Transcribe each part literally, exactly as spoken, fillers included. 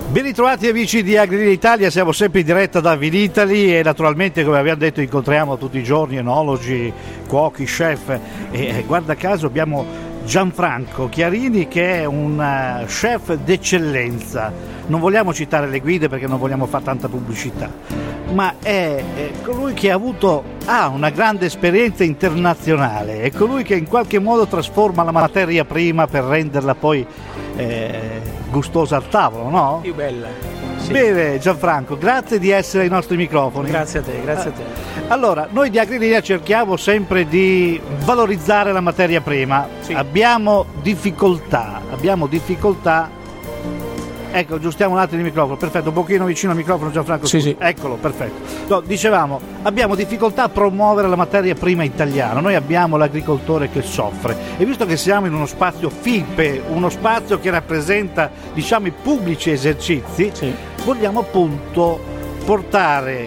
Ben ritrovati amici di AgriLink Italia, siamo sempre in diretta da Vinitaly e naturalmente, come abbiamo detto, incontriamo tutti i giorni enologi, cuochi, chef e eh, guarda caso abbiamo Gianfranco Chiarini che è un uh, chef d'eccellenza. Non vogliamo citare le guide perché non vogliamo fare tanta pubblicità, ma è, è colui che ha avuto ha una grande esperienza internazionale, è colui che in qualche modo trasforma la materia prima per renderla poi eh, gustosa al tavolo, no? Più bella. Sì. Bene Gianfranco, grazie di essere ai nostri microfoni. Grazie a te, grazie a te. Allora, noi di AgriLink cerchiamo sempre di valorizzare la materia prima. Sì. Abbiamo difficoltà, abbiamo difficoltà. Ecco, aggiustiamo un attimo il microfono, perfetto, un pochino vicino al microfono Gianfranco. Sì, sì. Eccolo, perfetto. No, dicevamo, abbiamo difficoltà a promuovere la materia prima italiana, noi abbiamo l'agricoltore che soffre e visto che siamo in uno spazio FIPE, uno spazio che rappresenta, diciamo, i pubblici esercizi, sì, vogliamo appunto portare,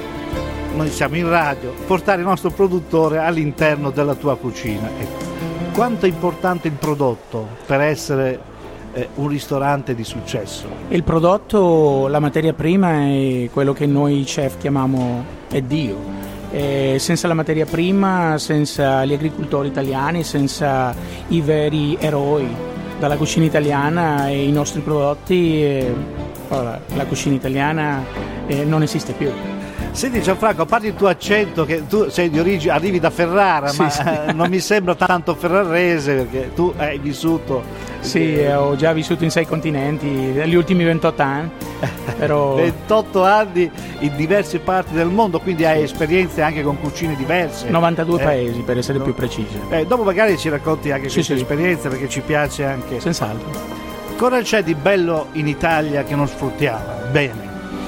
noi siamo in radio, portare il nostro produttore all'interno della tua cucina. Ecco. Quanto è importante il prodotto per essere un ristorante di successo? Il prodotto, la materia prima è quello che noi chef chiamiamo è Dio. E senza la materia prima, senza gli agricoltori italiani, senza i veri eroi dalla cucina italiana e i nostri prodotti, eh, la cucina italiana eh, non esiste più. Senti Gianfranco, a parte il tuo accento, che tu sei di origine, arrivi da Ferrara, sì, ma sì. non mi sembra tanto ferrarese perché tu hai vissuto. Sì, eh, ho già vissuto in sei continenti negli ultimi ventotto anni. Però... ventotto anni in diverse parti del mondo, quindi hai esperienze anche con cucine diverse. novantadue eh, paesi per essere no. più precisi. Eh, dopo magari ci racconti anche sì, queste sì. esperienze perché ci piace anche. Senz'altro. Cosa c'è di bello in Italia che non sfruttiamo? Bene.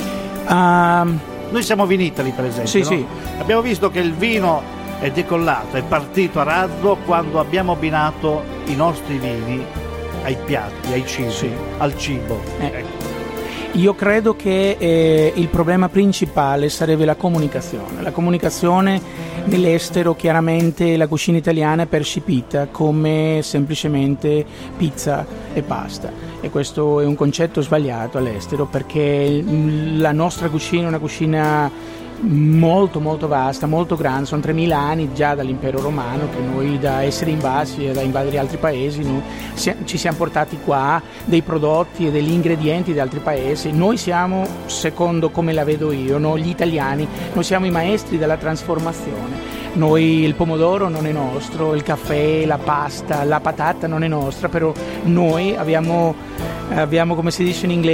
Um... Noi siamo Vinitaly, per esempio. Sì, no? sì. Abbiamo visto che il vino è decollato, è partito a razzo quando abbiamo abbinato i nostri vini ai piatti, ai cibi, sì. al cibo. Eh. Ecco. Io credo che eh, il problema principale sarebbe la comunicazione. La comunicazione nell'estero, chiaramente la cucina italiana è percepita come semplicemente pizza e pasta. E questo è un concetto sbagliato all'estero perché la nostra cucina è una cucina molto molto vasta, molto grande, sono tremila anni già dall'impero romano che noi da essere invasi e da invadere altri paesi noi ci siamo portati qua dei prodotti e degli ingredienti di altri paesi. Noi siamo, secondo come la vedo io, no, gli italiani, noi siamo i maestri della trasformazione. Noi il pomodoro non è nostro, il caffè, la pasta, la patata non è nostra, però noi abbiamo, abbiamo come si dice in inglese,